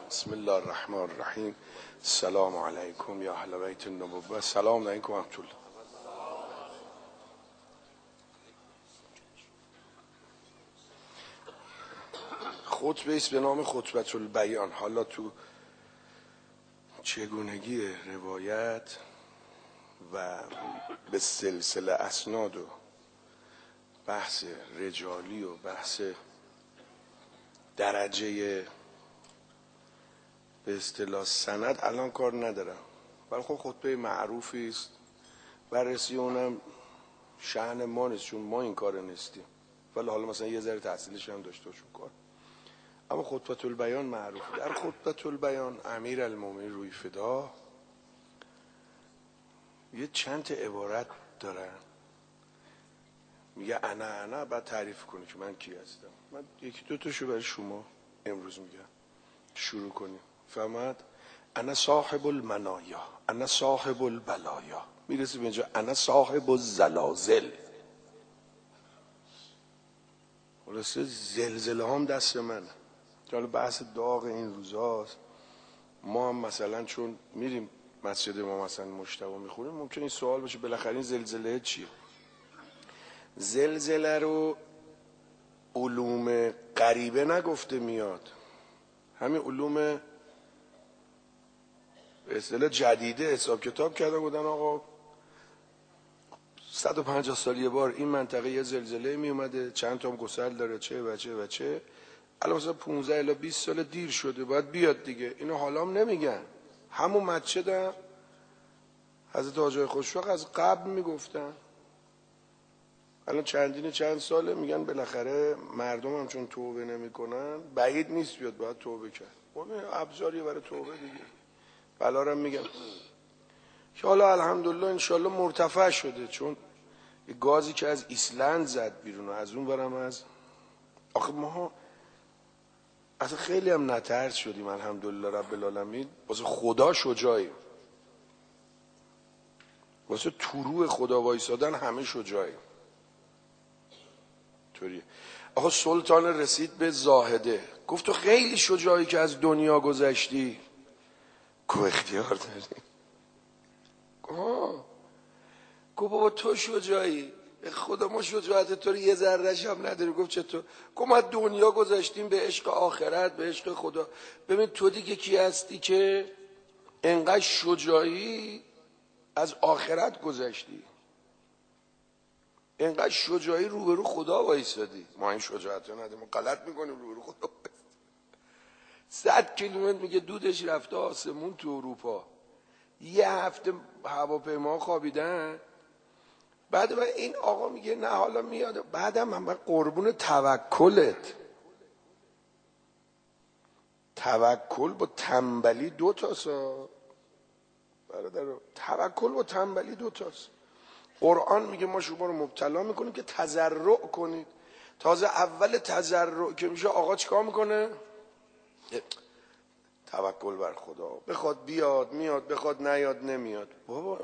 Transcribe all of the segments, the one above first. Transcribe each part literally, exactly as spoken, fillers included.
بسم الله الرحمن الرحیم. السلام علیکم یا اهل بیت النبوة. سلام علیکم و رحمت الله. خطبه است به نام خطبة البیان. حالا تو چگونگی روایت و به سلسله اسناد و بحث رجالی و بحث درجه به اصطلاح سند الان کار ندارم، ولی خب خطبه معروفی است. بررسی اونم شأن ما نیست چون ما این کار نیستیم، ولی حالا مثلا یه ذره تحصیلش هم داشته باشون کار. اما خطبة البیان معروفه. در خطبة البیان امیر المومنین روی فدا یه چند تا عبارت دارن، میگه انا انا بعد تعریف کنی که من کی هستم. من یکی دو تاشو برای شما امروز میگم شروع کنیم. فهمت؟ انا صاحب المنایا، انا صاحب البلایا. میرسی به اینجا انا صاحب الزلازل. خلاصه زلزله هم دست منه. حالا بحث داغ این روزاست. ما هم مثلا چون میریم مسجد ما مثلا مجتبی میخوریم، ممکن این سوال باشه بالاخره این زلزله چیه؟ زلزله رو علوم غریبه نگفته میاد، همین علوم به اصطلاح جدیده حساب کتاب کردن، بودن آقا صد و پنجاه سال یه بار این منطقه یه زلزله می اومده، چند تا هم گسل داره، چه و چه و چه. الان مثلا پانزده الی بیست سال دیر شده باید بیاد دیگه. اینو حالا هم نمیگن، همون مسجد هم حضرت حاج آقای خسرو از قبل میگفتن. الان چندین چند ساله میگن بالاخره مردم هم چون توبه نمیکنن بعید نیست بیاد، باید توبه کرد. اون ابزاریه برای توبه دیگه. بلا رو میگم که حالا الحمدلله انشالله مرتفع شده، چون یه گازی که از ایسلند زد بیرون و از اون برم از آخه ما اصلا خیلی هم نترس شدیم الحمدلله رب العالمین. واسه خدا شجاعیم، واسه طلوع خدا وایسادن همه شجاعیم. طوریه. آقا سلطان رسید به زاهده، گفت تو خیلی شجاعی که از دنیا گذشتی. گفت اختیار داری. آه گفت بابا تو شجاعی، خدا ما شجاعت تو رو یه ذره‌اش هم نداری. گفت چطور؟ گفت ما دنیا گذاشتیم به عشق آخرت، به عشق خدا. ببین تو دیگه کی هستی که انقدر شجاعی از آخرت گذشتی، انقدر شجاعی روبرو خدا وایسادی. ما این شجاعت رو نداریم، ما غلط میکنیم روبرو خدا. صد کیلومتر میگه دودش رفته آسمون تو اروپا، یه هفته هواپیما خوابیدن. بعد من این آقا میگه نه حالا میاد. بعدم من قربون توکلت. توکل با تنبلی دو تاسا برادر، توکل با تنبلی دو تاست. قرآن میگه ما شما رو مبتلا میکنیم که تضرع کنید. تازه اول تضرع که میشه آقا چیکار میکنه؟ توکل بر خدا، بخواد بیاد میاد، بخواد نیاد نمیاد. بابا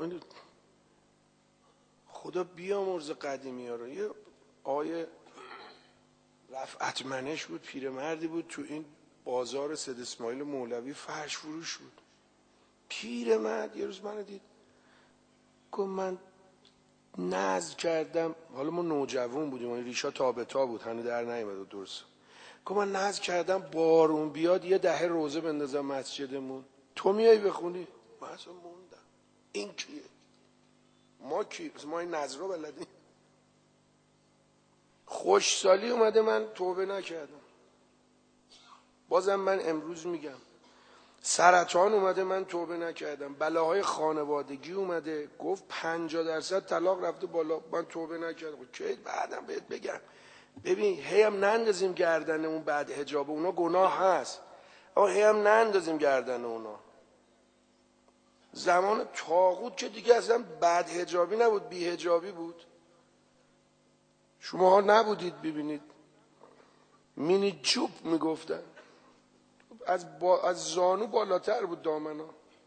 خدا بیامرز قدیمی ها رو. یه آیه رفعت منش بود، پیرمردی بود تو این بازار سید اسماعیل مولوی فرش فروش بود. پیرمرد یه روز منو دید، گفت من نذر کردم. حالا ما نوجوان بودیم، این ریشا تابه تا بود، هنوز در نیامد درست. گفت من نذر کردم بارون بیاد یه دهه روزه بندازم مسجدمون، تو میای بخونی؟ من اصلا موندم این کیه؟ ما کی؟ ما این نذر رو بلدیم؟ خوشسالی اومده من توبه نکردم. بازم من امروز میگم سرطان اومده من توبه نکردم. بلاهای خانوادگی اومده، گفت پنجاه درصد طلاق رفته بالا، من توبه نکردم. که بعدم بهت بگم ببین هی هم نندازیم گردن اون بعد حجاب، اونا گناه هست، اما هی هم نندازیم گردن اونا. زمان طاغوت که دیگه اصلا بعد حجابی نبود، بی حجابی بود. شما ها نبودید ببینید، مینی چوب میگفتن، از, با... از زانو بالاتر بود دامنا.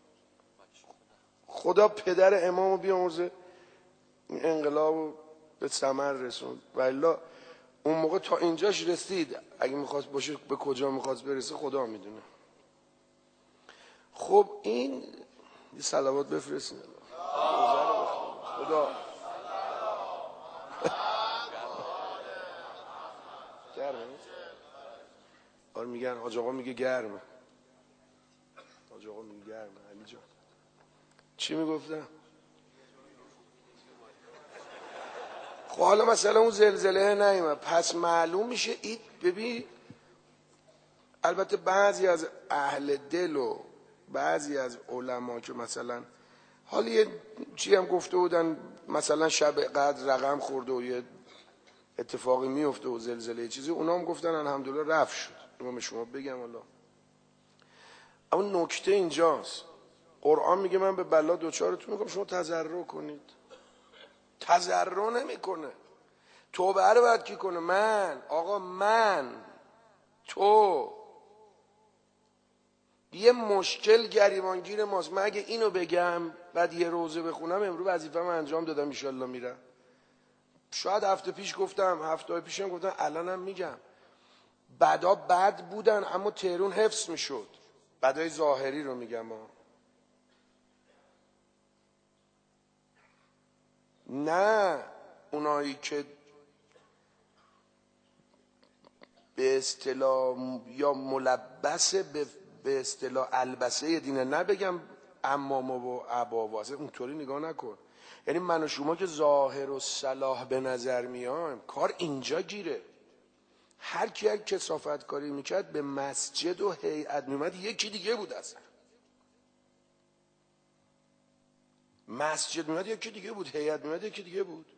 خدا پدر امامو بیامرزه این انقلابو به ثمر رسوند، والا اون موقع تا اینجاش رسید. اگه میخواست باشه به کجا میخواست برسه خدا میدونه. خب این یه صلوات بفرستین خدا. گرمه؟ آره میگن حاج آقا میگه گرمه. حاج آقا میگه گرمه. علی جان چی میگفتم؟ خب حالا مثلا اون زلزله نیومد، پس معلوم میشه این. ببین البته بعضی از اهل دل و بعضی از علما که مثلا حالا یه چی هم گفته بودن مثلا شب قدر رقم خورده و یه اتفاقی میفته و زلزله چیزی، اونا هم گفتن الحمدلله رفت شد. من شما بگم حالا اما نکته اینجاست، قرآن میگه من به بلا دوچارتون میکنم شما تضرع کنید. تضرع نمیکنه. توبه رو باید کی کنه؟ من. آقا من تو یه مشکل گریبانگیر ماست. من اگه اینو بگم بعد یه روزه بخونم امروز وظیفه‌مو انجام دادم ان شاءالله میرم. شاید هفته پیش گفتم، هفته پیشم گفتم، الانم میگم بدا بد بودن اما تهرون حفظ میشد. بدای ظاهری رو میگم ها. نه اونایی که به اصطلاح یا ملبس به به اصطلاح البسه دینه، نه بگم امامه و عبا، اونطوری نگاه نکن. یعنی من و شما که ظاهر و صلاح به نظر میایم، کار اینجا گیره. هر کی هر کثافت کاری میکرد به مسجد و هیئت میومد یکی دیگه بود. اصلا مسجد میومد یکی دیگه بود، هیئت میومد یکی دیگه بود.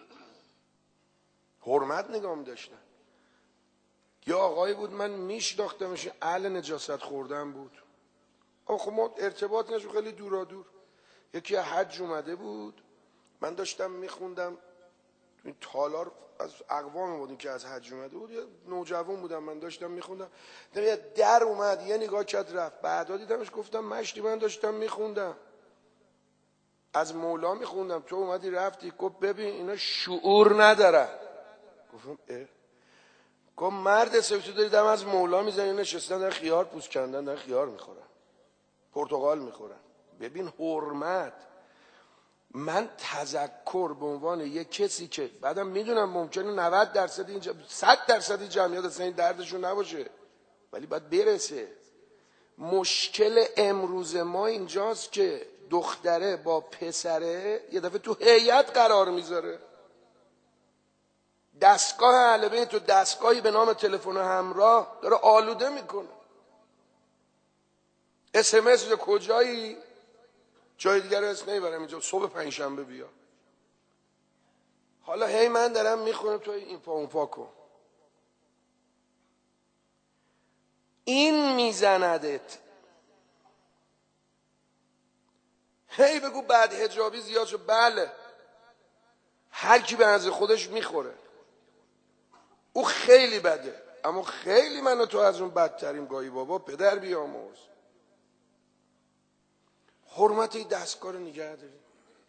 حرمت نگاه می‌داشتن. یا آقایی بود من میشناختمش، اهل نجاست خوردن بود. خب ما ارتباط نشو، خیلی دورا دور. یکی حج اومده بود، من داشتم میخوندم این تالار از اقوام بودیم که از حج اومده بود، یه نوجوان بودم، من داشتم میخوندم در اومد یه نگاه کرد رفت. بعدا دیدمش گفتم مشتی من داشتم میخوندم از مولا میخوندم تو اومدی رفتی. گفت ببین اینا شعور ندارن. گفتم اه گفت مرد سویتو داری دم از مولا میزنی، نشستن در خیار پوست کندن در خیار میخورن، پرتقال میخورن. ببین حرمت. من تذکر به عنوان یک کسی که بعدم میدونم ممکنه نود درصد اینجا صد درصد جمعیت اصلا این دردشون نباشه ولی باید برسه. مشکل امروز ما اینجاست که دختره با پسره یه دفعه تو هیئت قرار میذاره. دستگاه اهل بیت تو دستگاهی به نام تلفن همراه داره آلوده میکنه. اس ام اس کجایی؟ جای دیگر اسم نمیبرم اینجا. صبح پنجشنبه بیا. حالا هی من دارم میخونم تو این پا اون پا کن. این میزندت. هی بگو بعد حجابی زیاد شد. بله هر کی به نظر خودش میخوره. او خیلی بده اما خیلی من و تو از اون بدتریم. گاهی بابا پدر بیاموز. حرمت این دستگاه رو نگه داریم.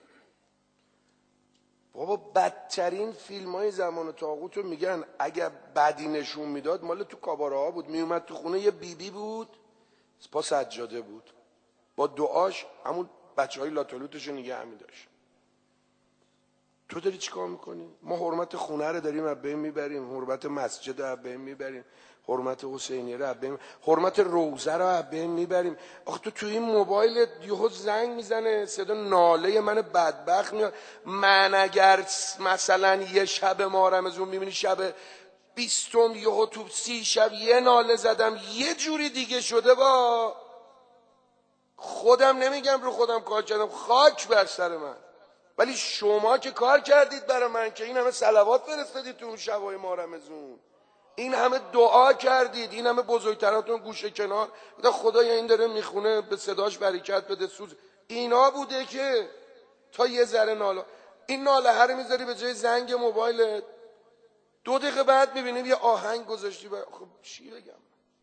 بابا بدترین فیلم های زمان طاغوت رو میگن اگر بدی نشون میداد مال تو کاباره ها بود. میومد تو خونه یه بیبی بی بود با سجاده بود با دعاش همون بچه های لاتولوتش رو نگه میداشت. تو داری چیکار میکنی؟ ما حرمت خونه رو داریم از بین میبریم، حرمت مسجد رو از بین میبریم، حرمت حسینیه رو از بین، حرمت روزه رو از بین میبریم. آخه تو تو این موبایل یهو زنگ میزنه صدا ناله من بدبخت میاد. من اگر مثلا یه شب ماه رمضان میبینی شب بیستم یهو تو سی شب یه ناله زدم یه جوری دیگه شده، با خودم نمیگم رو خودم کار کردم، خاک بر سر من. ولی شما که کار کردید برای من که این همه صلوات فرستادید تو اون شبای ماه رمضان، این همه دعا کردید، این همه بزرگتراتون گوشه کنار خدایا این داره میخونه به صداش برکت بده سوز. اینا بوده که تا یه ذره ناله. این ناله هر میذاری به جای زنگ موبایلت، دو دقیقه بعد میبینیم یه آهنگ گذاشتی. خب چی بگم؟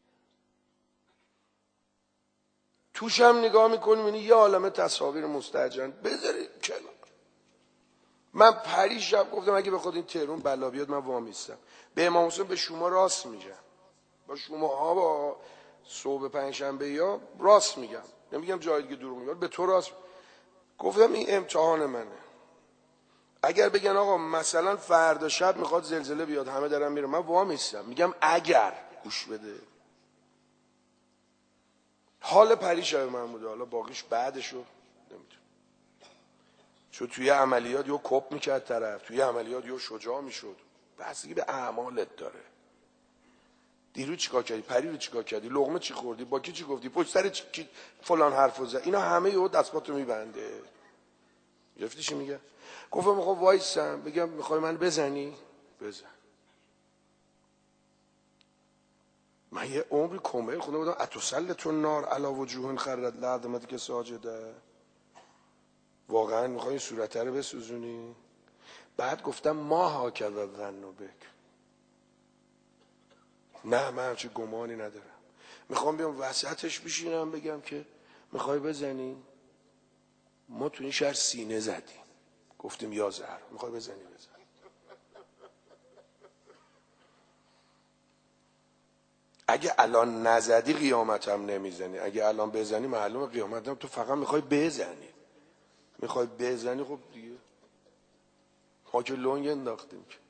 توش هم نگاه میکنی میبینی یه عالمه تصاویر مستهجن. بذارید کنار. من پریش شب گفتم اگه بخواد این تهرون بلا بیاد من وامیستم. به امام حسین به شما راست میگم، با شما ها با صبح پنجشنبه یا راست میگم. نمیگم جای دیگه دروغ میگم، به تو راست گفتم این امتحان منه. اگر بگن آقا مثلا فردا شب میخواد زلزله بیاد همه دارن میره، من وامیستم میگم اگر گوش بده. حال پریشب من بوده، حالا باقیش بعدشو نمیدونم، چون توی عملیات یو کپ میکرد طرف، توی عملیات یو شجاع میشد، بستگی به اعمالت داره. دیرو چیکار کردی، پری رو چیکار کردی، لقمه چی خوردی، با کی چی گفتی، پشت سر چی فلان حرفو زد، اینا همه یهو دستاتو میبنده. گرفتی چی میگه؟ گفتم میخوام وایسم بگم میخوای من بزنی بزن. من یه عمری کمیل خونده بودم اتسلطن نار علی وجوه خرت لعظمت که ساجده. واقعا میخوای این صورت رو بسوزونی؟ بعد گفتم ما ها که ظن بک، نه من همچه گمانی ندارم. میخوام بیام وسطش بشینم بگم که میخوای بزنی؟ ما تو این شهر سینه زدیم گفتیم یا زهر میخوای بزنی بزن. اگه الان نزدی قیامت هم نمیزنی، اگه الان بزنی معلومه قیامت هم. تو فقط میخوای بزنی، میخوای بزنی خب دیگه ما که لنگ انداختیم که.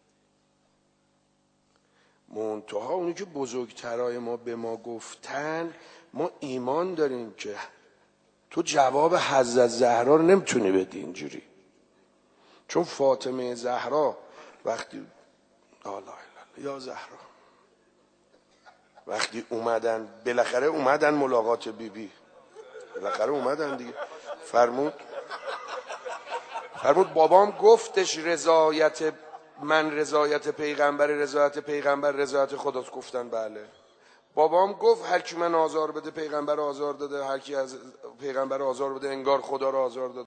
منتها اونی که بزرگترای ما به ما گفتن، ما ایمان داریم که تو جواب حضرت زهرا رو نمیتونی بدی اینجوری. چون فاطمه زهرا وقتی آلا یا زهرا وقتی اومدن بالاخره اومدن ملاقات بیبی بی. بالاخره اومدن دیگه، فرمود فرمود بابام گفتش رضایت من رضایت پیغمبر رضایت پیغمبر رضایت خداست. گفتن بله. بابام گفت هر کی من آزار بده پیغمبر آزار داده، هر کی از پیغمبر آزار بده انگار خدا را آزار داده.